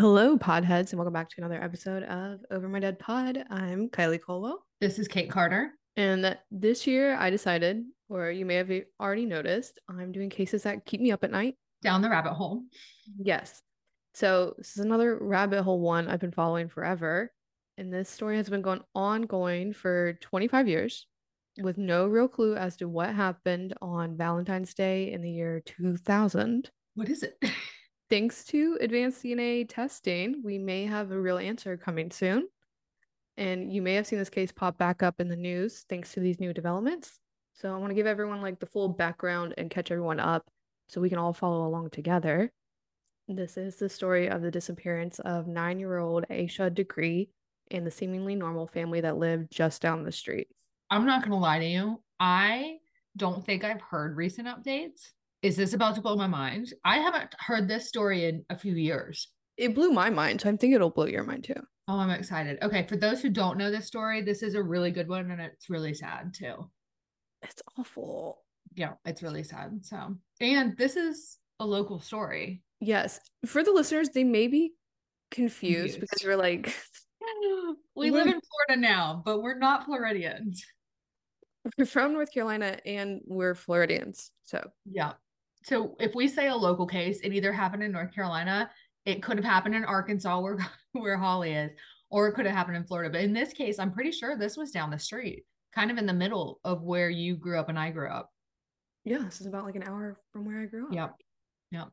Hello, podheads, and welcome back to another episode of Over My Dead Pod. I'm Kylie Colwell, This is Kate Carter. and this year I decided, or you may have already noticed, I'm doing cases that keep me up at night. Down the rabbit hole. Yes. So this is another rabbit hole one I've been following forever, and this story has been ongoing for 25 years with no real clue as to what happened on Valentine's Day in the year 2000. What is it? Thanks to advanced DNA testing, we may have a real answer coming soon. And you may have seen this case pop back up in the news thanks to these new developments. So I want to give everyone like the full background and catch everyone up so we can all follow along together. This is the story of the disappearance of 9-year-old Aisha Degree and the seemingly normal family that lived just down the street. I'm not going to lie to you. I don't think I've heard recent updates. Is this about to blow my mind? I haven't heard this story in a few years. It blew my mind, so I think it'll blow your mind too. Oh, I'm excited. Okay, for those who don't know this story, this is a really good one and it's really sad too. It's awful. Yeah, it's really sad. So, and this is a local story. Yes. For the listeners, they may be confused because Confused. we're like, We live we're in Florida now, but we're not Floridians. we're from North Carolina and we're Floridians. So Yeah. So if we say a local case, it either happened in North Carolina, it could have happened in Arkansas where where Holly is, or it could have happened in Florida. But in this case, I'm pretty sure this was down the street, kind of in the middle of where you grew up and I grew up. yeah, this is about like an hour from where I grew up. Yep. Yep.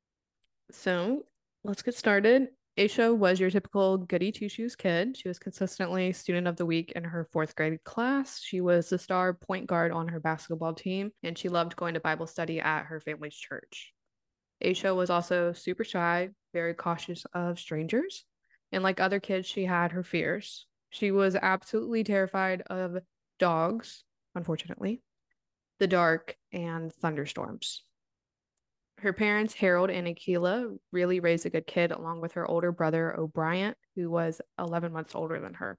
So let's get started. Aisha was your typical goody two shoes kid. She was consistently student of the week in her fourth grade class. She was the star point guard on her basketball team, and she loved going to Bible study at her family's church. Aisha was also super shy, very cautious of strangers, and like other kids, she had her fears. She was absolutely terrified of dogs, unfortunately, the dark, and thunderstorms. Her parents, Harold and Akila, really raised a good kid along with her older brother, O'Brien, who was 11 months older than her.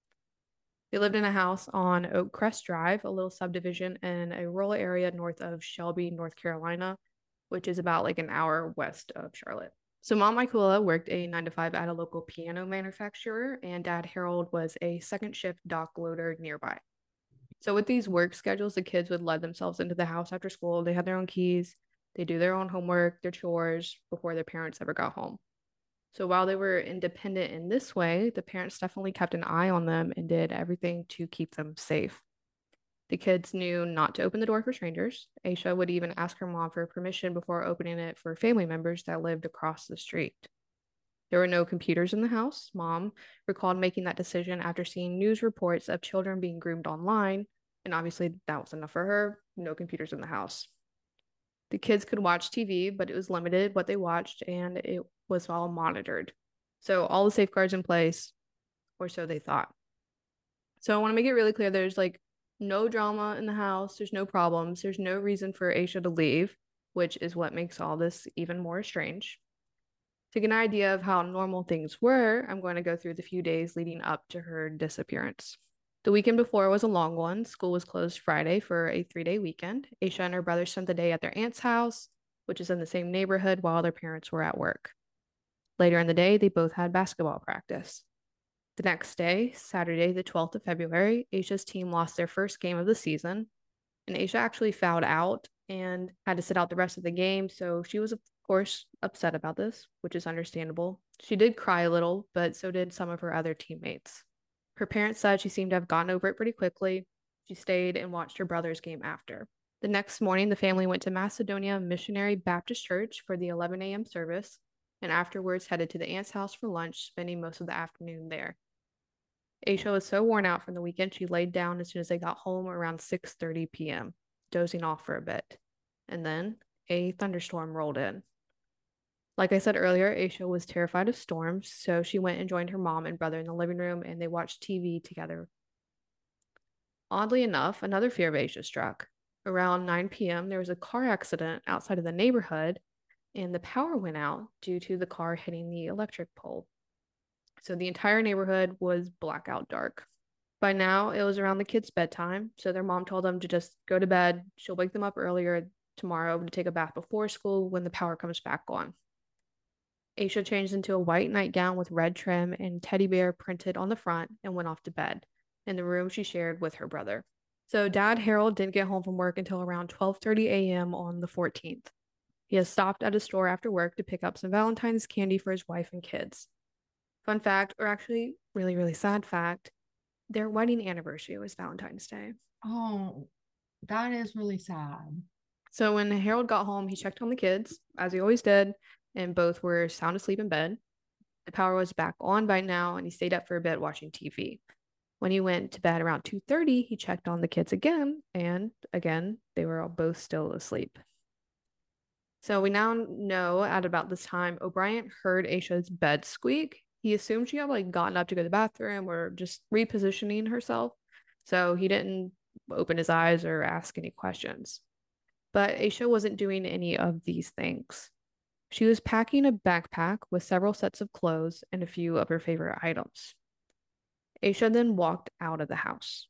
They lived in a house on Oak Crest Drive, a little subdivision in a rural area north of Shelby, North Carolina, which is about like an hour west of Charlotte. So Mom Akila worked a 9 to 5 at a local piano manufacturer, and Dad Harold was a second shift dock loader nearby. So with these work schedules, the kids would let themselves into the house after school. They had their own keys. They do their own homework, their chores before their parents ever got home. So while they were independent in this way, the parents definitely kept an eye on them and did everything to keep them safe. The kids knew not to open the door for strangers. Aisha would even ask her mom for permission before opening it for family members that lived across the street. There were no computers in the house. Mom recalled making that decision after seeing news reports of children being groomed online, and obviously that was enough for her. No computers in the house. The kids could watch TV, but it was limited what they watched and it was all monitored. So all the safeguards in place, or so they thought. So I want to make it really clear there's like no drama in the house, there's no problems, there's no reason for Aisha to leave, which is what makes all this even more strange. To get an idea of how normal things were, I'm going to go through the few days leading up to her disappearance. The weekend before was a long one. School was closed Friday for a 3-day weekend. Aisha and her brother spent the day at their aunt's house, which is in the same neighborhood, while their parents were at work. Later in the day, they both had basketball practice. The next day, Saturday, the 12th of February, Aisha's team lost their first game of the season, and Aisha actually fouled out and had to sit out the rest of the game. So she was, of course, upset about this, which is understandable. She did cry a little, but so did some of her other teammates. Her parents said she seemed to have gotten over it pretty quickly. She stayed and watched her brother's game after. The next morning, the family went to Macedonia Missionary Baptist Church for the 11 a.m. service and afterwards headed to the aunt's house for lunch, spending most of the afternoon there. Aisha was so worn out from the weekend, she laid down as soon as they got home around 6:30 p.m., dozing off for a bit. And then a thunderstorm rolled in. Like I said earlier, Aisha was terrified of storms, so she went and joined her mom and brother in the living room and they watched TV together. Oddly enough, another fear of Aisha struck. Around 9 p.m., there was a car accident outside of the neighborhood and the power went out due to the car hitting the electric pole. So the entire neighborhood was blackout dark. By now, it was around the kids' bedtime, so their mom told them to just go to bed. She'll wake them up earlier tomorrow to take a bath before school when the power comes back on. Aisha changed into a white nightgown with red trim and teddy bear printed on the front and went off to bed in the room she shared with her brother. So Dad Harold didn't get home from work until around 12:30 a.m. on the 14th. He has stopped at a store after work to pick up some Valentine's candy for his wife and kids. Fun fact, or actually really, really sad fact, their wedding anniversary was Valentine's Day. Oh, that is really sad. So when Harold got home, he checked on the kids, as he always did, and both were sound asleep in bed. The power was back on by now, and he stayed up for a bit watching TV. When he went to bed around 2:30, he checked on the kids again, and again, they were all both still asleep. So we now know at about this time, O'Brien heard Aisha's bed squeak. He assumed she had like gotten up to go to the bathroom or just repositioning herself. So he didn't open his eyes or ask any questions. But Aisha wasn't doing any of these things. She was packing a backpack with several sets of clothes and a few of her favorite items. Aisha then walked out of the house.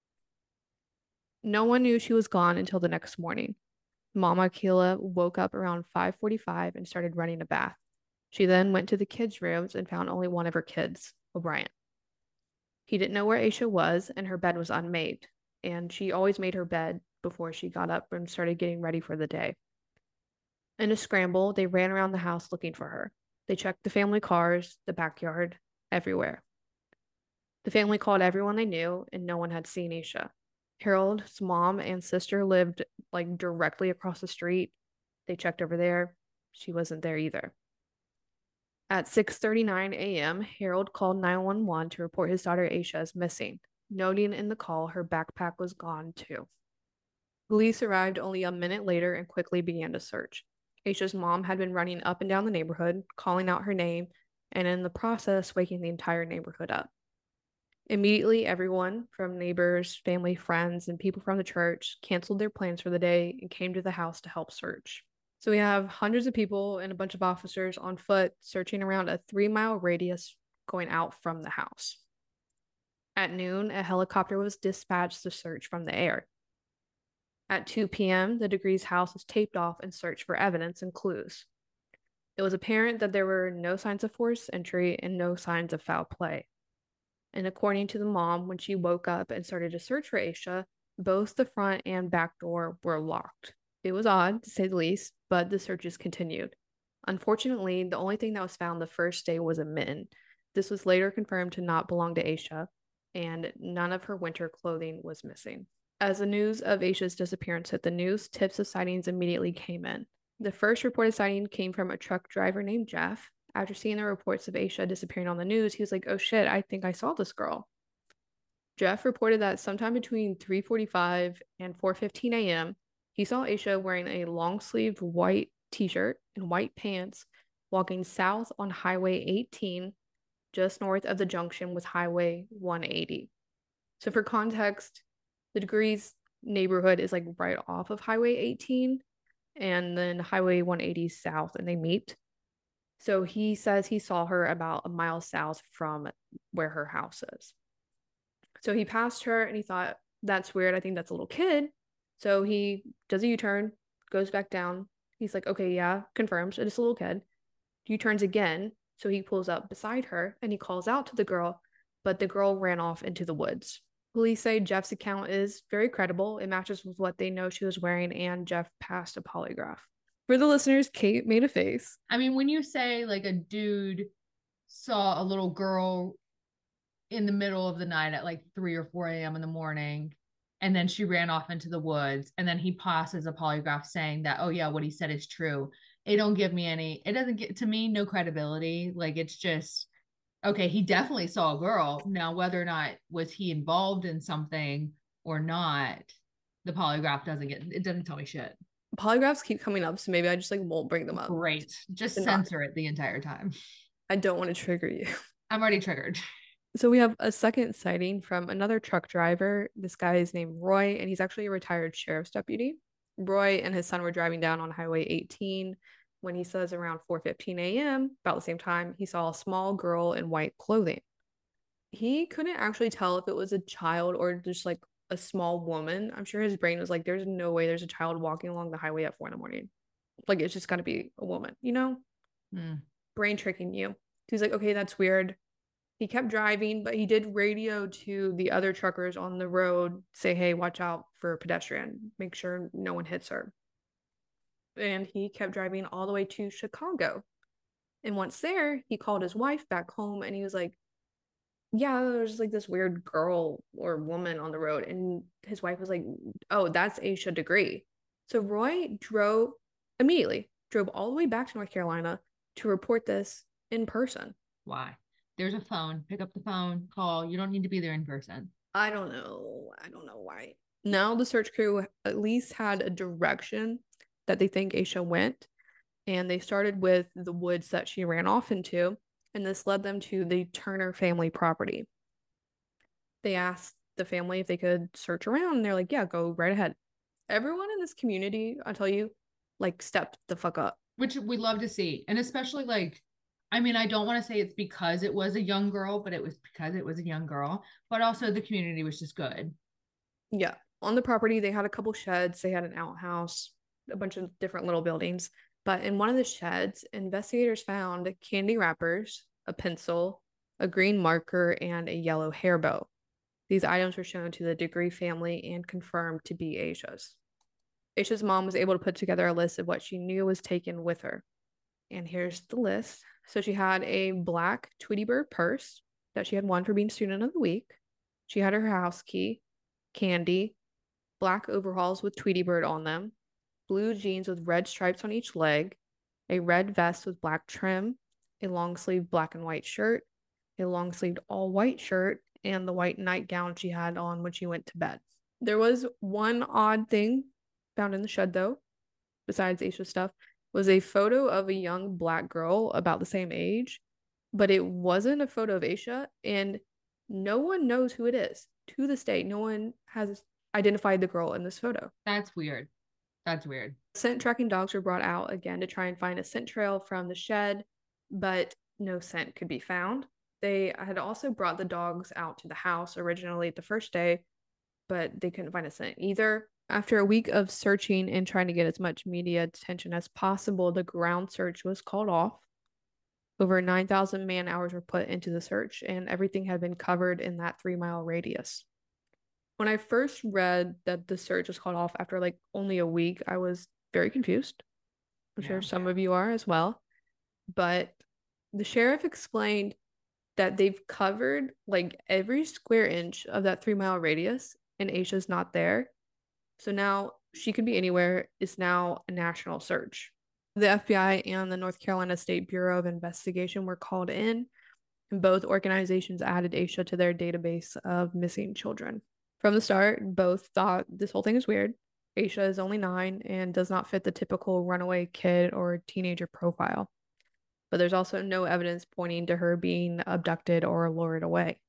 No one knew she was gone until the next morning. Mama Keela woke up around 5:45 and started running a bath. She then went to the kids' rooms and found only one of her kids, O'Brien. He didn't know where Aisha was, and her bed was unmade, and she always made her bed before she got up and started getting ready for the day. In a scramble, they ran around the house looking for her. They checked the family cars, the backyard, everywhere. The family called everyone they knew, and no one had seen Aisha. Harold's mom and sister lived like directly across the street. They checked over there. She wasn't there either. At 6:39 a.m., Harold called 911 to report his daughter Aisha as missing, noting in the call her backpack was gone too. Police arrived only a minute later and quickly began to search. Aisha's mom had been running up and down the neighborhood, calling out her name, and in the process, waking the entire neighborhood up. Immediately, everyone from neighbors, family, friends, and people from the church canceled their plans for the day and came to the house to help search. So we have hundreds of people and a bunch of officers on foot searching around a 3-mile radius going out from the house. At noon, a helicopter was dispatched to search from the air. At 2 p.m., the Degrees house was taped off and searched for evidence and clues. It was apparent that there were no signs of forced entry and no signs of foul play. And according to the mom, when she woke up and started to search for Aisha, both the front and back door were locked. It was odd, to say the least, but the searches continued. Unfortunately, the only thing that was found the first day was a mitten. This was later confirmed to not belong to Aisha, and none of her winter clothing was missing. As the news of Aisha's disappearance hit the news, tips of sightings immediately came in. The first reported sighting came from a truck driver named Jeff. After seeing the reports of Aisha disappearing on the news, he was like, oh shit, I think I saw this girl. Jeff reported that sometime between 3:45 and 4:15 a.m., he saw Aisha wearing a long-sleeved white t-shirt and white pants walking south on Highway 18, just north of the junction with Highway 180. So for context, the Degrees neighborhood is like right off of Highway 18 and then Highway 180 south, and they meet. So he says he saw her about a mile south from where her house is. So he passed her and he thought, that's weird. I think that's a little kid. So he does a U-turn, goes back down. He's like, okay, yeah, confirms it's a little kid. U-turns again. So he pulls up beside her and he calls out to the girl, but the girl ran off into the woods. Police say Jeff's account is very credible. It matches with what they know she was wearing, and Jeff passed a polygraph. For the listeners, Kate made a face. I mean, when you say like a dude saw a little girl in the middle of the night at like 3 or 4 a.m. in the morning, and then she ran off into the woods, and then he passes a polygraph saying that, oh yeah, what he said is true. It doesn't get to me no credibility. Like it's just, okay, he definitely saw a girl. Now, whether or not was he involved in something or not, the polygraph doesn't tell me shit. Polygraphs keep coming up, so maybe I just like won't bring them up. Great. Just And censor it the entire time. I don't want to trigger you. I'm already triggered. So we have a second sighting from another truck driver. This guy is named Roy, and he's actually a retired sheriff's deputy. Roy and his son were driving down on Highway 18 when he says around 4:15 a.m., about the same time, he saw a small girl in white clothing. He couldn't actually tell if it was a child or just like a small woman. I'm sure his brain was like, there's no way there's a child walking along the highway at 4 in the morning. Like, it's just got to be a woman, you know? Mm. brain tricking you. He's like, okay, that's weird. He kept driving, but he did radio to the other truckers on the road, say, hey, watch out for a pedestrian, make sure no one hits her. And he kept driving all the way to Chicago. And once there, he called his wife back home and he was like, yeah, there's like this weird girl or woman on the road. And his wife was like, oh, that's Aisha Degree. So Roy drove all the way back to North Carolina to report this in person. Why? There's a phone. Pick up the phone, call. You don't need to be there in person. I don't know. I don't know why. Now the search crew at least had a direction that they think Aisha went. And they started with the woods that she ran off into. And this led them to the Turner family property. They asked the family if they could search around, and they're like, yeah, go right ahead. Everyone in this community, I'll tell you, like, stepped the fuck up. Which we love to see. And especially like, I mean, I don't want to say it's because it was a young girl, but it was because it was a young girl. But also the community was just good. Yeah. On the property, they had a couple sheds, they had an outhouse, a bunch of different little buildings. But in one of the sheds, investigators found candy wrappers, a pencil, a green marker, and a yellow hair bow. These items were shown to the Degree family and confirmed to be Aisha's. Aisha's mom was able to put together a list of what she knew was taken with her. And here's the list. So she had a black Tweety Bird purse that she had won for being student of the week. She had her house key, candy, black overalls with Tweety Bird on them, blue jeans with red stripes on each leg, a red vest with black trim, a long sleeved black and white shirt, a long sleeved all white shirt, and the white nightgown she had on when she went to bed. There was one odd thing found in the shed, though, besides Aisha's stuff, was a photo of a young black girl about the same age, but it wasn't a photo of Aisha, and no one knows who it is. To this day, no one has identified the girl in this photo. That's weird. That's weird. Scent tracking dogs were brought out again to try and find a scent trail from the shed, but no scent could be found. They had also brought the dogs out to the house originally the first day, but they couldn't find a scent either. After a week of searching and trying to get as much media attention as possible, the ground search was called off. Over 9,000 man hours were put into the search, and everything had been covered in that 3-mile radius. When I first read that the search was called off after like only a week, I was very confused. I'm sure some of you are as well. But the sheriff explained that they've covered like every square inch of that 3-mile radius, and Aisha's not there. So now she could be anywhere. It's now a national search. The FBI and the North Carolina State Bureau of Investigation were called in, and both organizations added Aisha to their database of missing children. From the start, both thought this whole thing is weird. Aisha is only 9 and does not fit the typical runaway kid or teenager profile. But there's also no evidence pointing to her being abducted or lured away.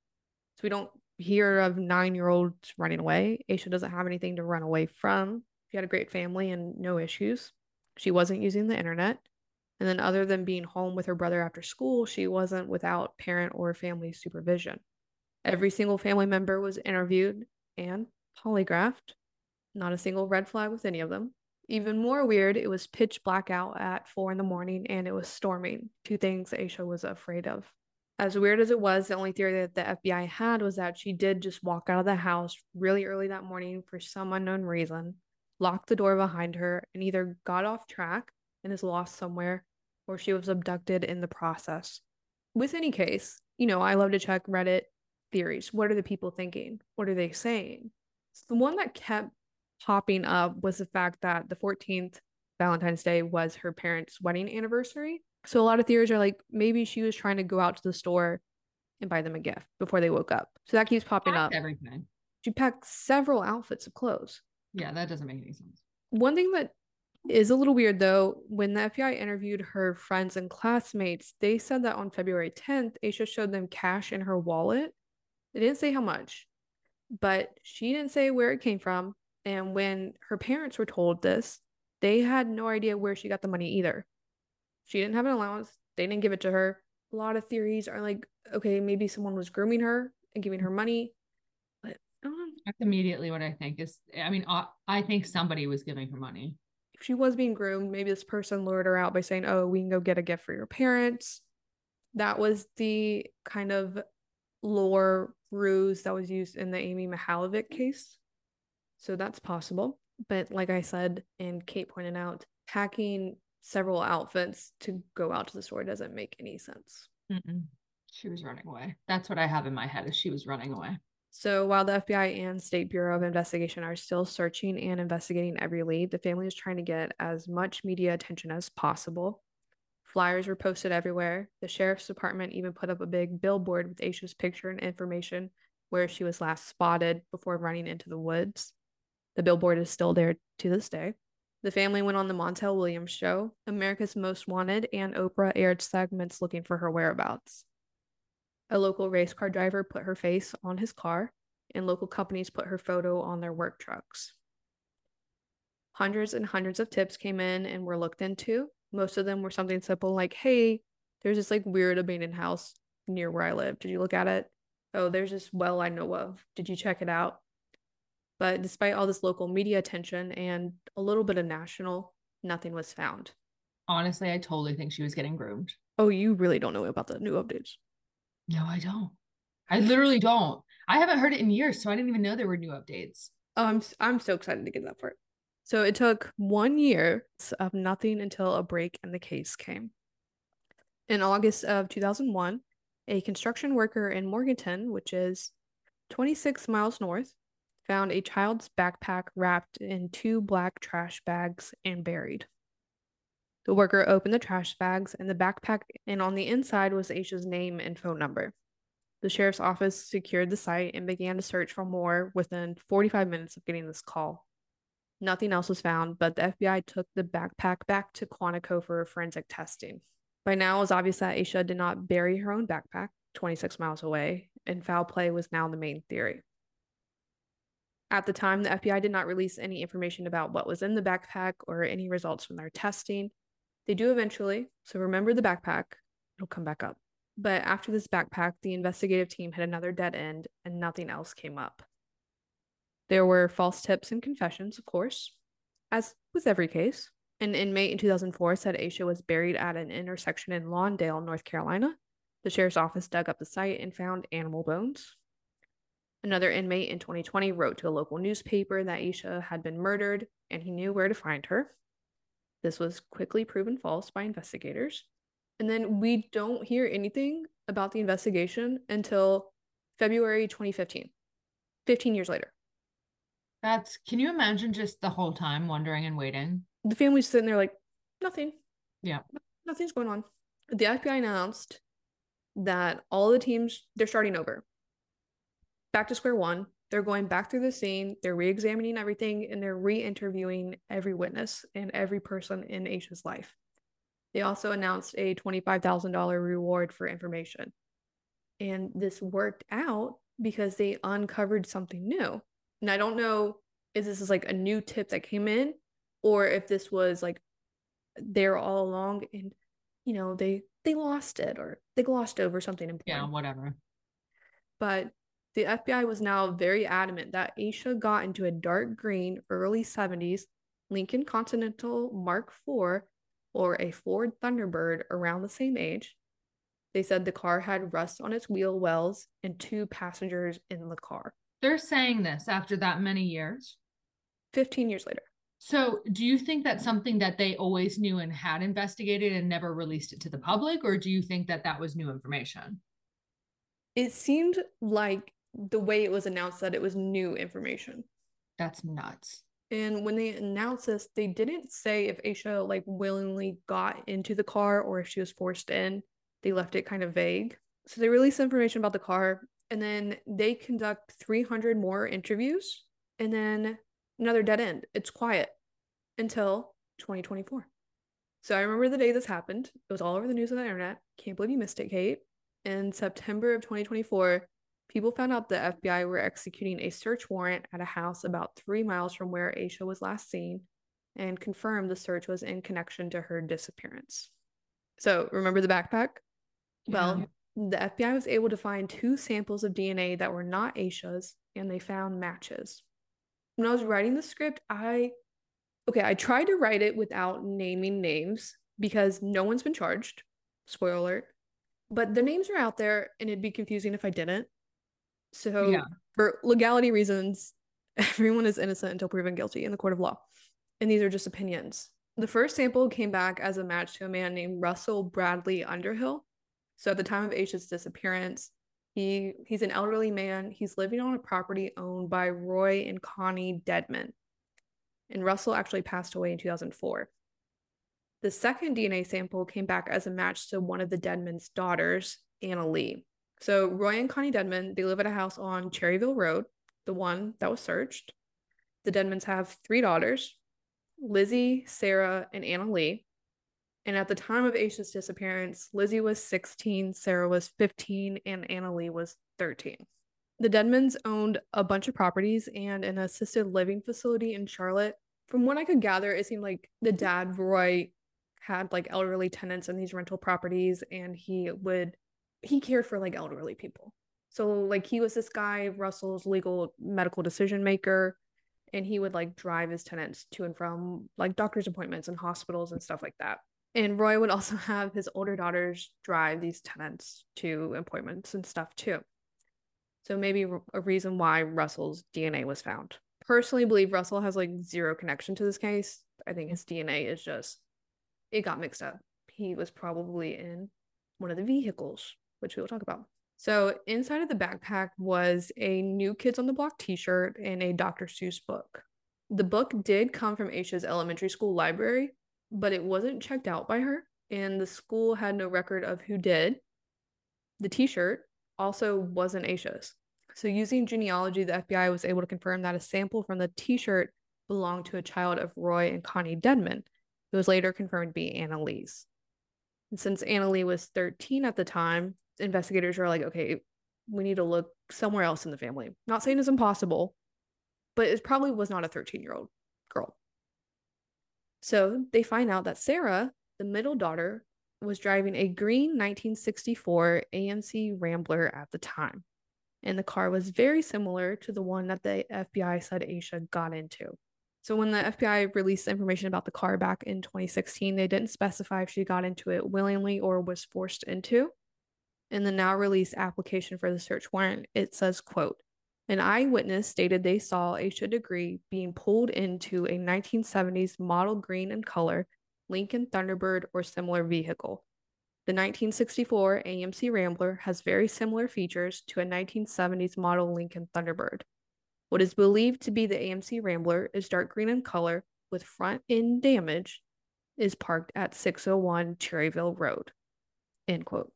So we don't hear of 9-year-olds running away. Aisha doesn't have anything to run away from. She had a great family and no issues. She wasn't using the internet. And then other than being home with her brother after school, she wasn't without parent or family supervision. Every single family member was interviewed and polygraphed. Not a single red flag with any of them. Even more weird, it was pitch black out at 4 a.m. and it was storming. 2 things Aisha was afraid of. As weird as it was, the only theory that the FBI had was that she did just walk out of the house really early that morning for some unknown reason, locked the door behind her, and either got off track and is lost somewhere, or she was abducted in the process. With any case, I love to check Reddit theories. What are the people thinking? What are they saying? So the one that kept popping up was the fact that the 14th, Valentine's Day, was her parents' wedding anniversary. So a lot of theories are like, maybe she was trying to go out to the store and buy them a gift before they woke up. So that keeps popping up. Everything. She packed several outfits of clothes. Yeah, that doesn't make any sense. One thing that is a little weird, though, when the FBI interviewed her friends and classmates, they said that on February 10th, Aisha showed them cash in her wallet. They didn't say how much, but she didn't say where it came from. And when her parents were told this, they had no idea where she got the money either. She didn't have an allowance. They didn't give it to her. A lot of theories are like, okay, maybe someone was grooming her and giving her money. But I don't know. That's immediately what I think is, I mean, I think somebody was giving her money. if she was being groomed, maybe this person lured her out by saying, oh, we can go get a gift for your parents. That was the kind of lore ruse that was used in the Amy Mihaljevic case. So that's possible. But like I said, and Kate pointed out, packing several outfits to go out to the store doesn't make any sense. Mm-mm. She was running away. That's what I have in my head is she was running away. So while the FBI and State Bureau of Investigation are still searching and investigating every lead, the family is trying to get as much media attention as possible. Flyers were posted everywhere. The sheriff's department even put up a big billboard with Aisha's picture and information where she was last spotted before running into the woods. The billboard is still there to this day. The family went on the Montel Williams show, America's Most Wanted, and Oprah aired segments looking for her whereabouts. A local race car driver put her face on his car, and local companies put her photo on their work trucks. Hundreds and hundreds of tips came in and were looked into. Most of them were something simple like, hey, there's this like weird abandoned house near where I live. Did you look at it? Oh, there's this well I know of. Did you check it out? But despite all this local media attention and a little bit of national, nothing was found. Honestly, I totally think she was getting groomed. Oh, you really don't know about the new updates. No, I don't. I literally don't. I haven't heard it in years, so I didn't even know there were new updates. Oh, I'm so excited to get that part. So it took 1 year of nothing until a break in the case came. In August of 2001, a construction worker in Morganton, which is 26 miles north, found a child's backpack wrapped in 2 black trash bags and buried. The worker opened the trash bags and the backpack, and on the inside was Aisha's name and phone number. The sheriff's office secured the site and began to search for more within 45 minutes of getting this call. Nothing else was found, but the FBI took the backpack back to Quantico for forensic testing. By now, it was obvious that Aisha did not bury her own backpack 26 miles away, and foul play was now the main theory. At the time, the FBI did not release any information about what was in the backpack or any results from their testing. They do eventually, so remember the backpack, it'll come back up. But after this backpack, the investigative team hit another dead end and nothing else came up. There were false tips and confessions, of course, as with every case. An inmate in 2004 said Aisha was buried at an intersection in Lawndale, North Carolina. The sheriff's office dug up the site and found animal bones. Another inmate in 2020 wrote to a local newspaper that Aisha had been murdered and he knew where to find her. This was quickly proven false by investigators. And then we don't hear anything about the investigation until February 2015, 15 years later. Can you imagine just the whole time wondering and waiting? The family's sitting there like, nothing. Yeah. Nothing's going on. The FBI announced that all the teams, they're starting over. Back to square one. They're going back through the scene. They're re-examining everything and they're re-interviewing every witness and every person in Aisha's life. They also announced a $25,000 reward for information. And this worked out because they uncovered something new. And I don't know if this is like a new tip that came in or if this was like there all along and, you know, they lost it or they glossed over something important. Yeah, whatever. But the FBI was now very adamant that Aisha got into a dark green early 70s Lincoln Continental Mark IV or a Ford Thunderbird around the same age. They said the car had rust on its wheel wells and 2 passengers in the car. They're saying this after that many years. 15 years later. So, do you think that's something that they always knew and had investigated and never released it to the public, or do you think that that was new information? It seemed like the way it was announced that it was new information. That's nuts. And when they announced this, they didn't say if Aisha like willingly got into the car or if she was forced in. They left it kind of vague. So they released information about the car and then they conduct 300 more interviews and then another dead end. It's quiet until 2024. So I remember the day this happened. It was all over the news on the internet. Can't believe you missed it, Kate. In September of 2024, people found out the FBI were executing a search warrant at a house about 3 miles from where Aisha was last seen and confirmed the search was in connection to her disappearance. So remember the backpack? Well, the FBI was able to find 2 samples of DNA that were not Aisha's, and they found matches. When I was writing the script, I Okay, I tried to write it without naming names because no one's been charged. Spoiler alert. But the names are out there and it'd be confusing if I didn't. Yeah. So, for legality reasons, everyone is innocent until proven guilty in the court of law. And these are just opinions. The first sample came back as a match to a man named Russell Bradley Underhill. So at the time of Aisha's disappearance, he's an elderly man. He's living on a property owned by Roy and Connie Deadman. And Russell actually passed away in 2004. The second DNA sample came back as a match to one of the Deadman's daughters, Anna Lee. So Roy and Connie Deadman, they live at a house on Cherryville Road, the one that was searched. The Deadmans have three daughters, Lizzie, Sarah, and Anna Lee. And at the time of Aisha's disappearance, Lizzie was 16, Sarah was 15, and Anna Lee was 13. The Deadmans owned a bunch of properties and an assisted living facility in Charlotte. From what I could gather, it seemed like the dad, Roy, had like elderly tenants in these rental properties and he cared for like elderly people. So like he was this guy, Russell's legal medical decision maker, and he would like drive his tenants to and from like doctor's appointments and hospitals and stuff like that. And Roy would also have his older daughters drive these tenants to appointments and stuff too. So maybe a reason why Russell's DNA was found. Personally believe Russell has like zero connection to this case. I think his DNA is just it got mixed up. He was probably in one of the vehicles, which we will talk about. So inside of the backpack was a New Kids on the Block t-shirt and a Dr. Seuss book. The book did come from Aisha's elementary school library, but it wasn't checked out by her, and the school had no record of who did. The t-shirt also wasn't Aisha's. So using genealogy, the FBI was able to confirm that a sample from the t-shirt belonged to a child of Roy and Connie Deadman. It was later confirmed to be Anna Lee's. And since Anna Lee was 13 at the time, investigators were like, okay, we need to look somewhere else in the family. Not saying it's impossible, but it probably was not a 13-year-old girl. So they find out that Sarah, the middle daughter, was driving a green 1964 AMC Rambler at the time. And the car was very similar to the one that the FBI said Aisha got into. So when the FBI released information about the car back in 2016, they didn't specify if she got into it willingly or was forced into. In the now released application for the search warrant, it says, quote, an eyewitness stated they saw Aisha Degree being pulled into a 1970s model green in color Lincoln Thunderbird or similar vehicle. The 1964 AMC Rambler has very similar features to a 1970s model Lincoln Thunderbird. What is believed to be the AMC Rambler is dark green in color with front end damage, is parked at 601 Cherryville Road. End quote.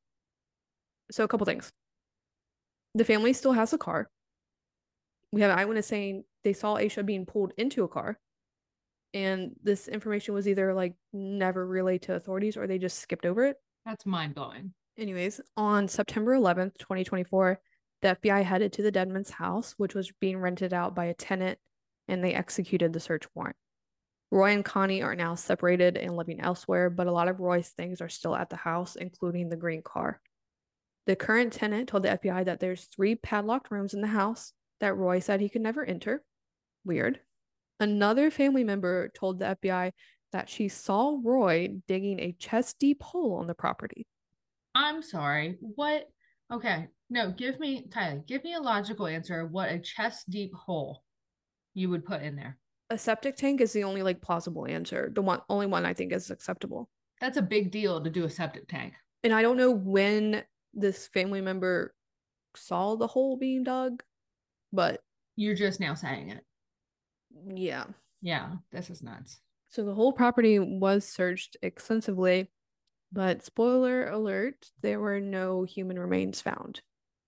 So a couple things. The family still has a car. We have an eyewitness saying they saw Aisha being pulled into a car. And this information was either like never relayed to authorities or they just skipped over it. That's mind blowing. Anyways, on September 11th, 2024, the FBI headed to the Deadman's house, which was being rented out by a tenant, and they executed the search warrant. Roy and Connie are now separated and living elsewhere, but a lot of Roy's things are still at the house, including the green car. The current tenant told the FBI that there's 3 padlocked rooms in the house that Roy said he could never enter. Weird. Another family member told the FBI that she saw Roy digging a chest-deep hole on the property. I'm sorry. What? Okay. No, Tyler, give me a logical answer of what a chest deep hole you would put in there. A septic tank is the only like plausible answer. Only one I think is acceptable. That's a big deal to do a septic tank. And I don't know when this family member saw the hole being dug, but you're just now saying it. Yeah. Yeah, this is nuts. So the whole property was searched extensively, but spoiler alert, there were no human remains found.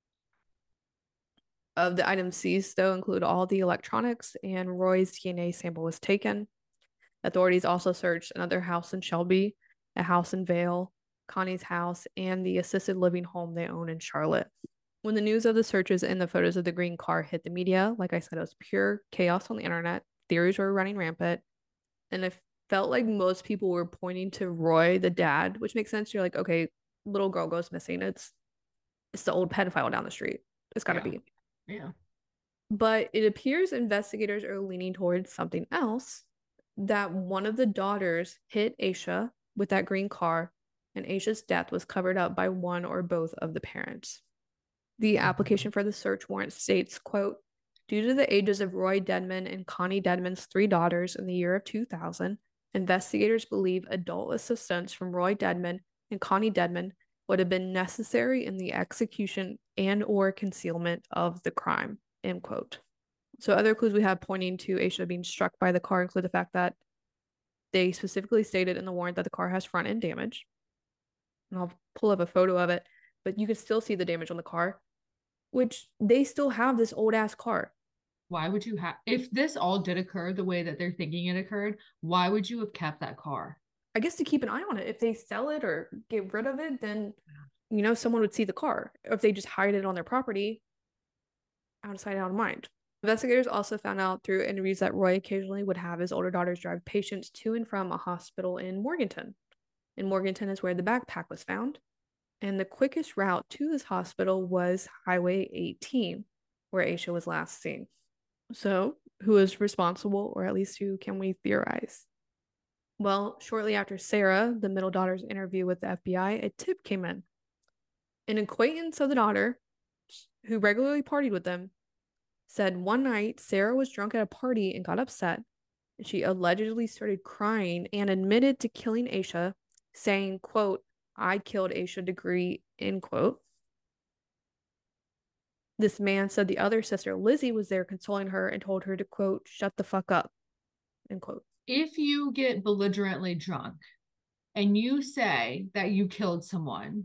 Of the items seized, though, include all the electronics, and Roy's DNA sample was taken. Authorities also searched another house in Shelby, a house in Vale, Connie's house, and the assisted living home they own in Charlotte. When the news of the searches and the photos of the green car hit the media, like I said, it was pure chaos on the internet. Theories were running rampant. And it felt like most people were pointing to Roy, the dad, which makes sense. You're like, okay, little girl goes missing. It's the old pedophile down the street. It's got to be. Yeah. But it appears investigators are leaning towards something else, that one of the daughters hit Aisha with that green car, and Aisha's death was covered up by one or both of the parents. The application for the search warrant states, quote, due to the ages of Roy Dedman and Connie Dedman's 3 daughters in the year of 2000, investigators believe adult assistance from Roy Dedman and Connie Dedman would have been necessary in the execution and or concealment of the crime, end quote. So other clues we have pointing to Aisha being struck by the car include the fact that they specifically stated in the warrant that the car has front end damage. And I'll pull up a photo of it, but you can still see the damage on the car, which they still have this old ass car. Why would you have, if this all did occur the way that they're thinking it occurred, why would you have kept that car? I guess to keep an eye on it. If they sell it or get rid of it, then, someone would see the car. Or if they just hide it on their property, out of sight, out of mind. Investigators also found out through interviews that Roy occasionally would have his older daughters drive patients to and from a hospital in Morganton. And Morganton is where the backpack was found. And the quickest route to this hospital was Highway 18, where Aisha was last seen. So, who is responsible, or at least who can we theorize? Well, shortly after Sarah, the middle daughter's interview with the FBI, a tip came in. An acquaintance of the daughter, who regularly partied with them, said one night Sarah was drunk at a party and got upset. And she allegedly started crying and admitted to killing Aisha, saying, quote, I killed Aisha Degree, end quote. This man said the other sister, Lizzie, was there consoling her and told her to, quote, shut the fuck up, end quote. If you get belligerently drunk and you say that you killed someone,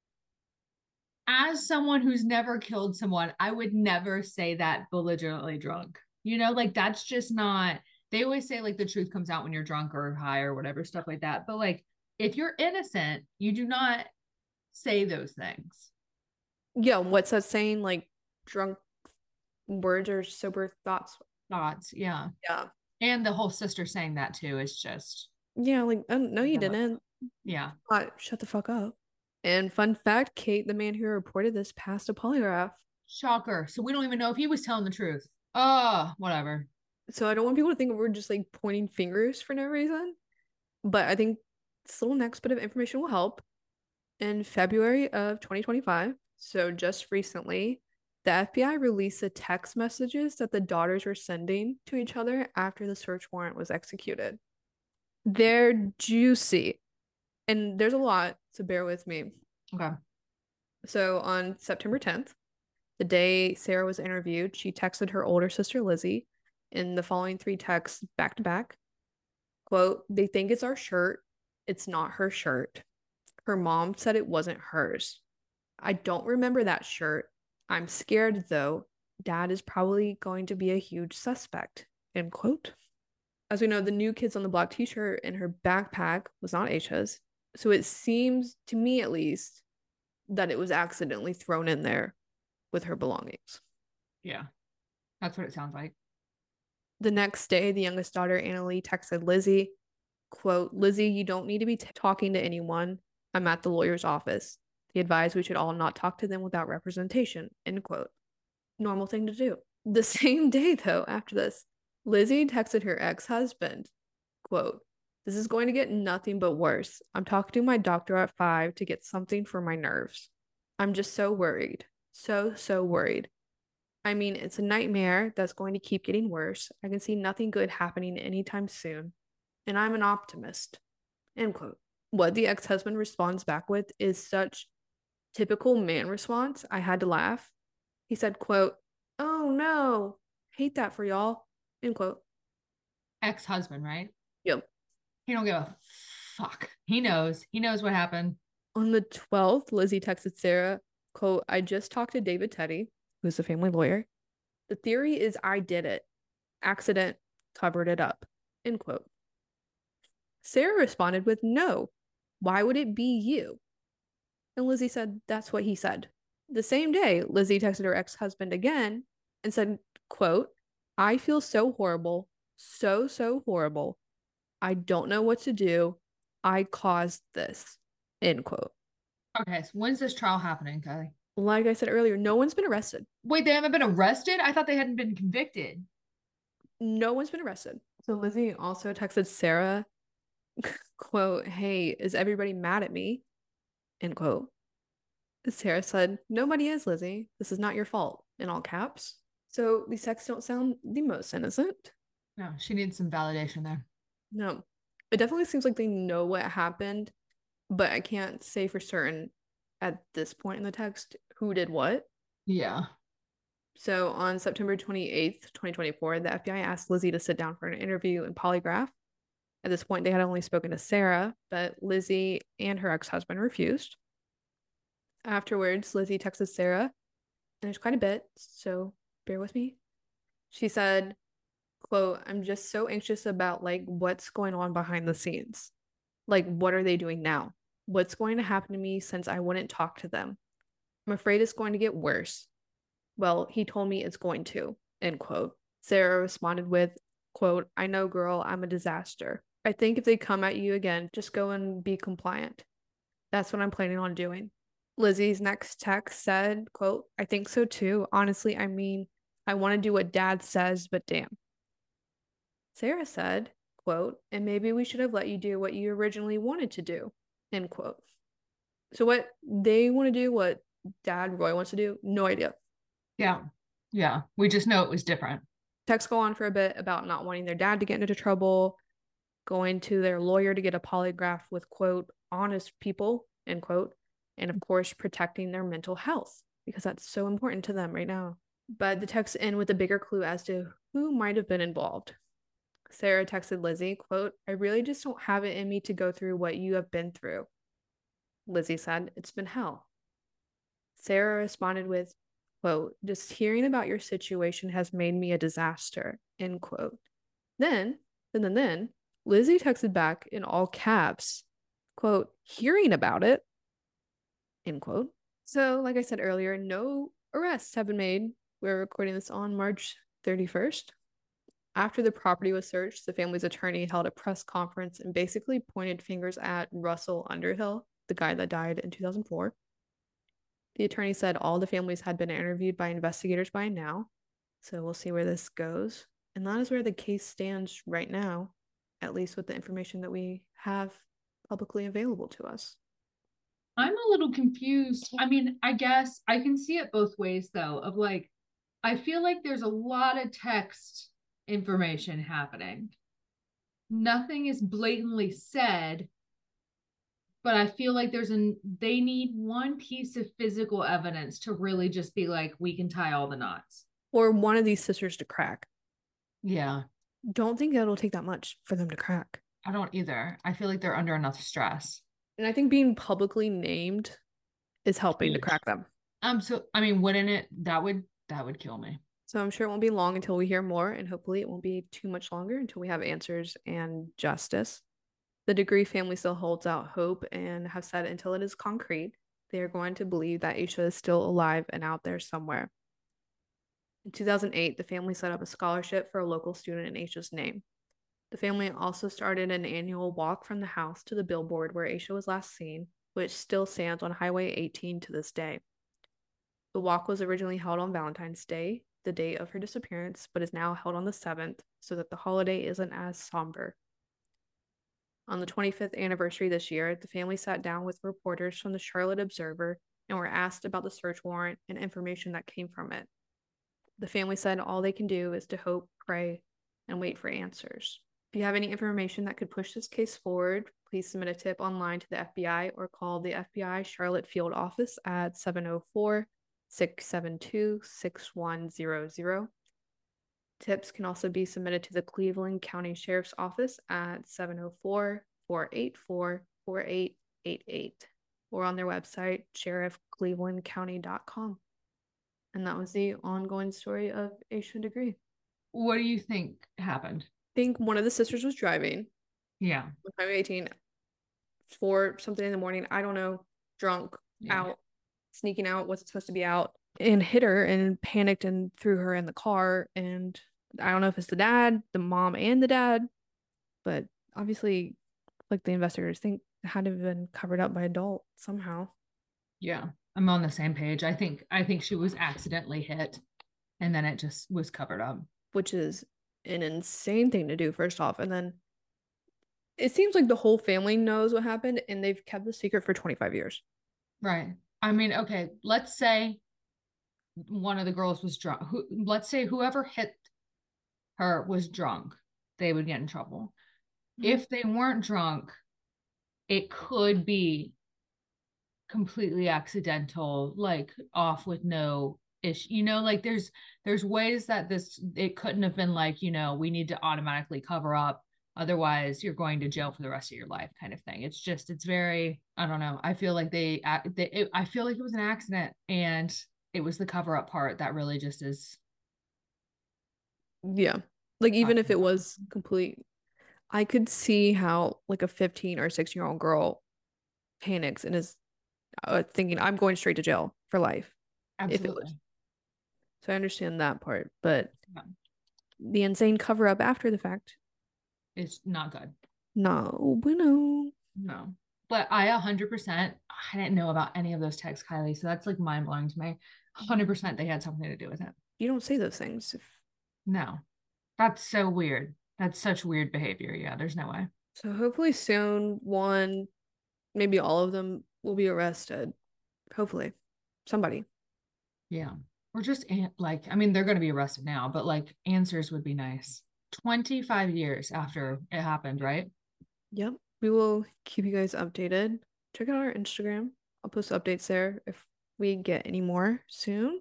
as someone who's never killed someone, I would never say that belligerently drunk. Like that's just not, they always say like the truth comes out when you're drunk or high or whatever, stuff like that. But like if you're innocent, you do not say those things. Yeah, what's that saying? Like drunk words or sober thoughts. Thoughts, yeah. Yeah. And the whole sister saying that too is just. Yeah, like, no, you didn't. Yeah. Shut the fuck up. And fun fact, Kate, the man who reported this, passed a polygraph. Shocker. So we don't even know if he was telling the truth. Whatever. So I don't want people to think we're just like pointing fingers for no reason. But I think this little next bit of information will help. In February of 2025, so just recently, the FBI released the text messages that the daughters were sending to each other after the search warrant was executed. They're juicy. And there's a lot, so bear with me. Okay. So on September 10th, the day Sarah was interviewed, she texted her older sister Lizzie in the following 3 texts back to back. Quote, they think it's our shirt. It's not her shirt. Her mom said it wasn't hers. I don't remember that shirt. I'm scared though. Dad is probably going to be a huge suspect. End quote. As we know, the new Kids on the Block t-shirt in her backpack was not Aisha's. So it seems, to me at least, that it was accidentally thrown in there with her belongings. Yeah, that's what it sounds like. The next day, the youngest daughter, Annalie, texted Lizzie, quote, Lizzie, you don't need to be talking to anyone. I'm at the lawyer's office. He advised we should all not talk to them without representation, end quote. Normal thing to do. The same day, though, after this, Lizzie texted her ex-husband, quote, this is going to get nothing but worse. I'm talking to my doctor at 5 to get something for my nerves. I'm just so worried. So worried. I mean, it's a nightmare that's going to keep getting worse. I can see nothing good happening anytime soon. And I'm an optimist. End quote. What the ex-husband responds back with is such typical man response. I had to laugh. He said, quote, oh no, hate that for y'all. End quote. Ex-husband, right? Yep. He don't give a fuck. He knows what happened. On the 12th, Lizzie texted Sarah, quote, I just talked to David Teddy, who's the family lawyer. The theory is I did it. Accident covered it up. End quote. Sarah responded with, no. Why would it be you? And Lizzie said, that's what he said. The same day, Lizzie texted her ex-husband again and said, quote, I feel so horrible. So horrible. I don't know what to do. I caused this. End quote. Okay, so when's this trial happening, Kylie? Like I said earlier, no one's been arrested. Wait, they haven't been arrested? I thought they hadn't been convicted. No one's been arrested. So Lizzie also texted Sarah, quote, "Hey, is everybody mad at me?" End quote. Sarah said, "Nobody is, Lizzie. This is not your fault," in all caps. So these texts don't sound the most innocent. No, she needs some validation there. No, it definitely seems like they know what happened, but I can't say for certain at this point in the text who did what. Yeah. So on September 28th, 2024, the FBI asked Lizzie to sit down for an interview and polygraph. At this point, they had only spoken to Sarah, but Lizzie and her ex-husband refused. Afterwards, Lizzie texted Sarah, and there's quite a bit, so bear with me. She said, quote, "I'm just so anxious about like what's going on behind the scenes. Like, what are they doing now? What's going to happen to me since I wouldn't talk to them? I'm afraid it's going to get worse. Well, he told me it's going to," end quote. Sarah responded with, quote, "I know, girl, I'm a disaster. I think if they come at you again, just go and be compliant. That's what I'm planning on doing." Lizzie's next text said, quote, "I think so too. Honestly, I mean, I want to do what dad says, but damn." Sarah said, quote, "And maybe we should have let you do what you originally wanted to do," end quote. So what they want to do, what dad Roy wants to do, no idea. Yeah. Yeah. We just know it was different. Texts go on for a bit about not wanting their dad to get into trouble, going to their lawyer to get a polygraph with, quote, "honest people," end quote, and of course, protecting their mental health because that's so important to them right now. But the texts end with a bigger clue as to who might have been involved. Sarah texted Lizzie, quote, "I really just don't have it in me to go through what you have been through." Lizzie said, "It's been hell." Sarah responded with, quote, "Just hearing about your situation has made me a disaster," end quote. Then, Lizzie texted back in all caps, quote, "Hearing about it," end quote. So, like I said earlier, no arrests have been made. We're recording this on March 31st. After the property was searched, the family's attorney held a press conference and basically pointed fingers at Russell Underhill, the guy that died in 2004. The attorney said all the families had been interviewed by investigators by now, so we'll see where this goes. And that is where the case stands right now, at least with the information that we have publicly available to us. I'm a little confused. I mean, I guess I can see it both ways though, of like, I feel like there's a lot of text information happening. Nothing is blatantly said, but I feel like they need one piece of physical evidence to really just be like, we can tie all the knots. Or one of these sisters to crack. Yeah. Don't think it'll take that much for them to crack. I don't either. I feel like they're under enough stress. And I think being publicly named is helping to Huge. crack them. So I mean, wouldn't it that would kill me. So I'm sure it won't be long until we hear more, and hopefully it won't be too much longer until we have answers and justice. The Degree family still holds out hope and have said until it is concrete, they are going to believe that Aisha is still alive and out there somewhere. In 2008, the family set up a scholarship for a local student in Aisha's name. The family also started an annual walk from the house to the billboard where Aisha was last seen, which still stands on Highway 18 to this day. The walk was originally held on Valentine's Day, the day of her disappearance, but is now held on the 7th so that the holiday isn't as somber. On the 25th anniversary this year, the family sat down with reporters from the Charlotte Observer and were asked about the search warrant and information that came from it. The family said all they can do is to hope, pray, and wait for answers. If you have any information that could push this case forward, please submit a tip online to the FBI or call the FBI Charlotte Field Office at 704-672-6100. Tips can also be submitted to the Cleveland County Sheriff's Office at 704-484-4888 or on their website, sheriffclevelandcounty.com. And that was the ongoing story of Aisha Degree. What do you think happened? I think one of the sisters was driving Yeah. on Highway 18 for something in the morning. I don't know, drunk, out, sneaking out, wasn't supposed to be out, and hit her and panicked and threw her in the car. And I don't know if it's the dad, the mom, and the dad, but obviously, like the investigators think it had to have been covered up by adult somehow. Yeah. I'm on the same page. I think she was accidentally hit and then it just was covered up. Which is an insane thing to do, first off. And then it seems like the whole family knows what happened and they've kept the secret for 25 years. Right. I mean, okay, let's say one of the girls was drunk. Let's say whoever hit her was drunk, they would get in trouble. Mhm. If they weren't drunk, it could be completely accidental, like off with no issue. Like there's ways that this it couldn't have been like, we need to automatically cover up. Otherwise, you're going to jail for the rest of your life, kind of thing. It's very, I don't know. I feel like I feel like it was an accident, and it was the cover up part that really just is. Yeah. Like even if it was complete, I could see how like a 15 or 16-year-old girl panics and is thinking I'm going straight to jail for life if it was. Absolutely. So I understand that part, but Yeah. the insane cover up after the fact, It's not good. no bueno. No. But I 100%, I didn't know about any of those texts, Kylie. So that's like mind blowing to me. 100% they had something to do with it. You don't say those things. No, that's so weird. That's such weird behavior. Yeah, there's no way. So hopefully soon one, maybe all of them will be arrested. Hopefully. Somebody. Yeah. Or just like, I mean, they're going to be arrested now, but like answers would be nice. 25 years after it happened, right? Yep. We will keep you guys updated. Check out our Instagram. I'll post updates there if we get any more soon.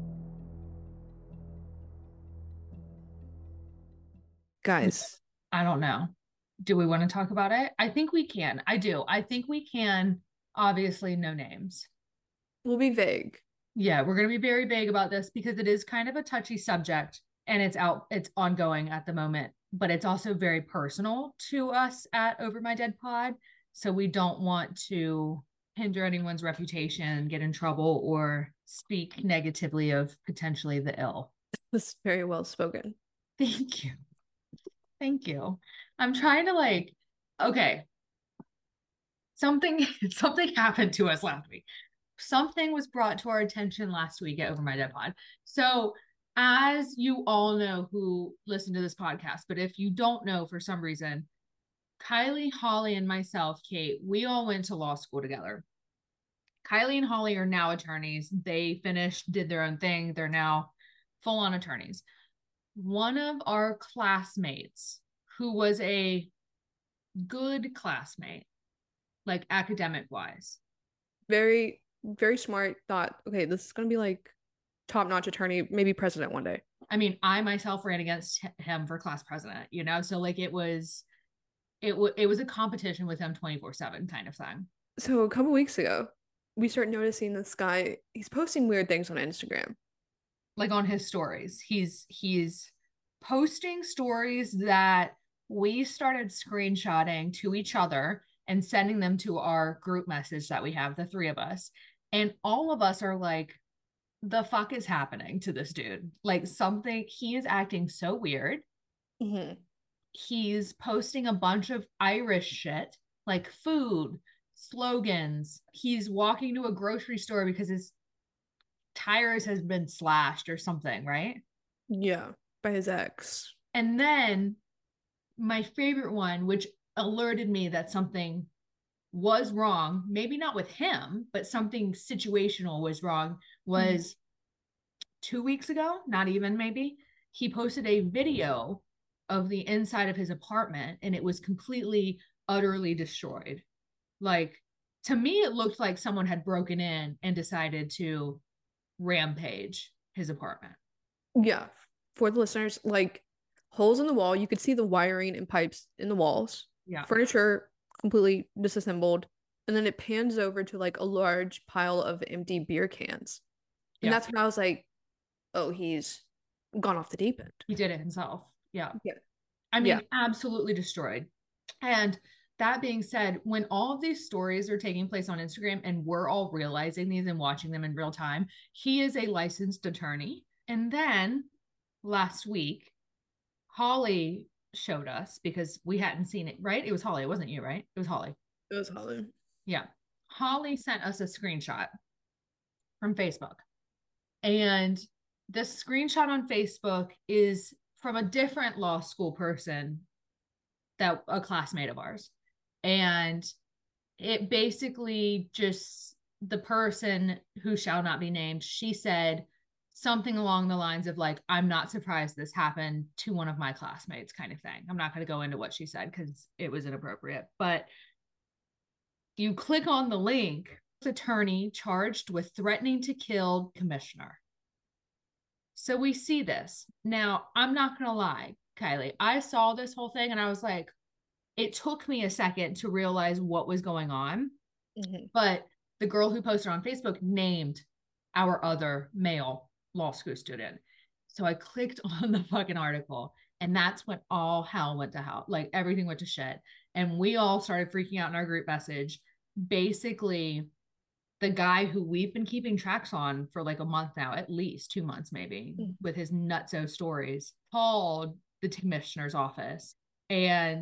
Guys, I don't know. Do we want to talk about it? I think we can. I do. I think we can. Obviously, no names. we'll be vague. Yeah, we're going to be very vague about this because it is kind of a touchy subject and it's ongoing at the moment, but it's also very personal to us at Over My Dead Pod. So we don't want to hinder anyone's reputation, get in trouble, or speak negatively of potentially the ill. This is very well spoken. Thank you. Thank you. I'm trying to like, okay, something something happened to us last week. Something was brought to our attention last week at Over My Dead Pod. So, as you all know who listen to this podcast, but if you don't know for some reason, Kylie, Holly, and myself, Kate, we all went to law school together. Kylie and Holly are now attorneys. They finished, did their own thing. They're now full on attorneys. One of our classmates, who was a good classmate, like academic wise, Very, very smart. Thought, okay, this is gonna be like top-notch attorney, maybe president one day. I mean, I myself ran against him for class president, so like it was a competition with him 24/7 kind of thing. So a couple weeks ago, we start noticing this guy. He's posting weird things on Instagram. Like on his stories. He's posting stories that we started screenshotting to each other and sending them to our group message that we have, the three of us. And all of us are like, the fuck is happening to this dude? Like something, he is acting so weird. Mm-hmm. He's posting a bunch of Irish shit, like food, slogans. He's walking to a grocery store because his tires has been slashed or something, right? Yeah, by his ex. And then my favorite one, which alerted me that something was wrong, maybe not with him, but something situational was wrong, was 2 weeks ago, not even maybe, he posted a video of the inside of his apartment and it was completely, utterly destroyed. Like, to me, it looked like someone had broken in and decided to rampage his apartment. Yeah, for the listeners, like holes in the wall. You could see the wiring and pipes in the walls. Yeah. Furniture completely disassembled. And then it pans over to like a large pile of empty beer cans. And Yeah. that's when I was like, oh, he's gone off the deep end. He did it himself. Yeah. Yeah. I Yeah. mean, absolutely destroyed. And that being said, when all of these stories are taking place on Instagram and we're all realizing these and watching them in real time, he is a licensed attorney. And then last week, Holly showed us because we hadn't seen it, right? It was Holly. It wasn't you, right? It was Holly. It was Holly. Yeah. Holly sent us a screenshot from Facebook. And the screenshot on Facebook is from a different law school person, that a classmate of ours. And it basically just, the person who shall not be named, she said something along the lines of like, I'm not surprised this happened to one of my classmates, kind of thing. I'm not going to go into what she said because it was inappropriate, but you click on the link, attorney charged with threatening to kill commissioner. So we see this. Now, I'm not going to lie, Kylie, I saw this whole thing and I was like, it took me a second to realize what was going on. Mm-hmm. But the girl who posted on Facebook named our other male law school student. So I clicked on the fucking article, and that's when all hell went to hell. Like everything went to shit. And we all started freaking out in our group message. Basically, the guy who we've been keeping tracks on for like a month now, at least 2 months maybe, with his nutso stories, called the commissioner's office and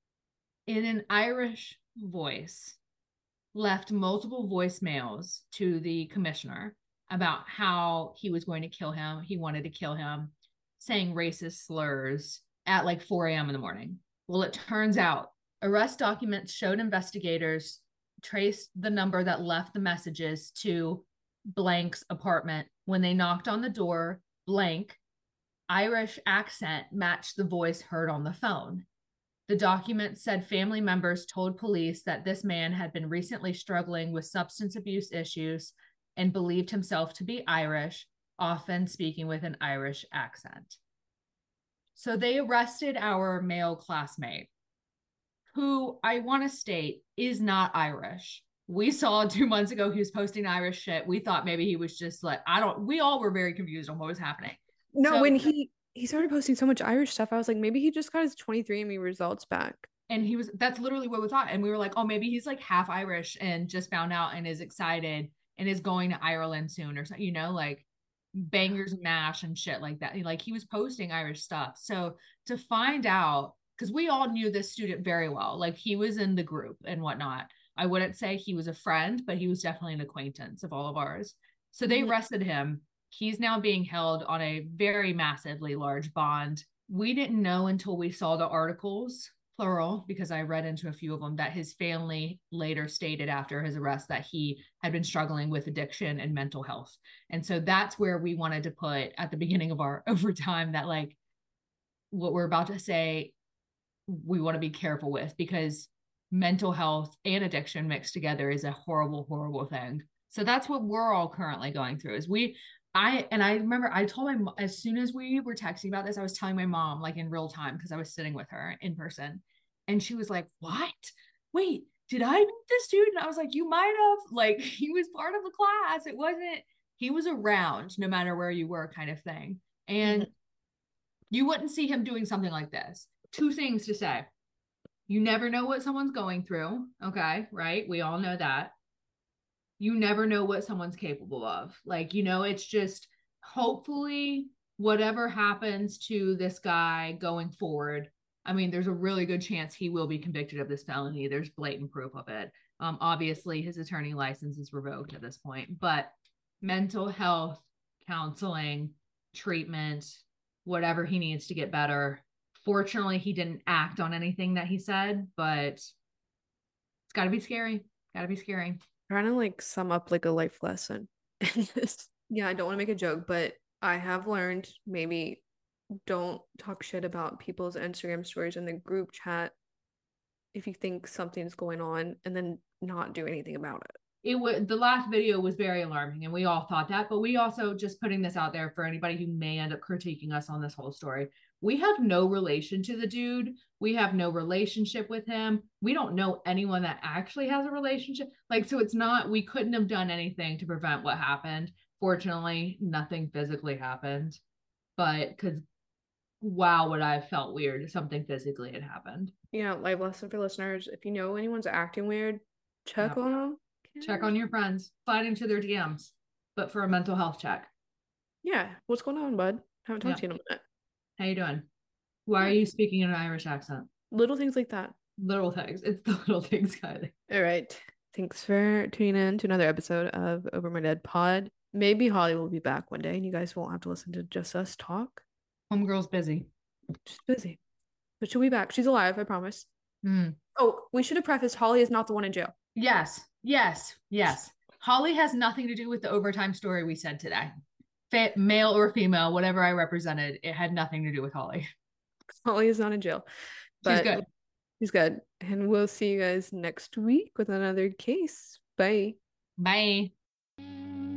in an Irish voice left multiple voicemails to the commissioner about how he was going to kill him. He wanted to kill him, saying racist slurs at like 4 a.m. in the morning. Well, it turns out arrest documents showed investigators traced the number that left the messages to blank's apartment. When they knocked on the door, blank, Irish accent matched the voice heard on the phone. The document said family members told police that this man had been recently struggling with substance abuse issues and believed himself to be Irish, often speaking with an Irish accent. So they arrested our male classmate, who I want to state is not Irish. We saw 2 months ago he was posting Irish shit. We thought maybe he was just like, we all were very confused on what was happening. No, when he started posting so much Irish stuff, I was like, maybe he just got his 23andMe results back. And that's literally what we thought. And we were like, oh, maybe he's like half Irish and just found out and is excited and is going to Ireland soon or something, like bangers and mash and shit like that. Like he was posting Irish stuff. So to find out, because we all knew this student very well, like he was in the group and whatnot. I wouldn't say he was a friend, but he was definitely an acquaintance of all of ours. So they arrested him. He's now being held on a very massively large bond. We didn't know until we saw the articles, plural, because I read into a few of them, that his family later stated after his arrest that he had been struggling with addiction and mental health. And so that's where we wanted to put at the beginning of our overtime that like what we're about to say, we want to be careful with, because mental health and addiction mixed together is a horrible, horrible thing. So that's what we're all currently going through is I remember I told my mom, as soon as we were texting about this, I was telling my mom like in real time because I was sitting with her in person, and she was like, what? Wait, did I meet this dude? And I was like, you might have, like he was part of the class. It wasn't, he was around no matter where you were kind of thing. And you wouldn't see him doing something like this. 2 things to say. You never know what someone's going through. Okay. Right. We all know that. You never know what someone's capable of. Like, it's just hopefully whatever happens to this guy going forward. I mean, there's a really good chance he will be convicted of this felony. There's blatant proof of it. Obviously his attorney license is revoked at this point, but mental health, counseling, treatment, whatever he needs to get better. Fortunately, he didn't act on anything that he said, but it's gotta be scary. Gotta be scary. Trying to like sum up like a life lesson. Yeah, I don't want to make a joke, but I have learned maybe don't talk shit about people's Instagram stories in the group chat if you think something's going on, and then not do anything about it. The last video was very alarming, and we all thought that, but we also, just putting this out there for anybody who may end up critiquing us on this whole story, we have no relation to the dude. We have no relationship with him. We don't know anyone that actually has a relationship. Like, so it's not, we couldn't have done anything to prevent what happened. Fortunately, nothing physically happened, but because wow, would I have felt weird if something physically had happened. Yeah, life lesson for listeners. If you know anyone's acting weird, check on them. Check on your friends. Slide into their DMs, but for a mental health check. Yeah. What's going on, bud? Haven't talked to you in a minute. How you doing? Why are you speaking in an Irish accent? Little things like that. Little things. It's the little things, Kylie. All right. Thanks for tuning in to another episode of Over My Dead Pod. Maybe Holly will be back one day and you guys won't have to listen to just us talk. Homegirl's busy. She's busy, but she'll be back. She's alive, I promise. Mm. Oh, we should have prefaced Holly is not the one in jail. Yes, yes, yes. Holly has nothing to do with the overtime story we said today. Male or female, whatever I represented, it had nothing to do with Holly. Holly is not in jail, She's but good. she's good. And we'll see you guys next week with another case. Bye. Bye.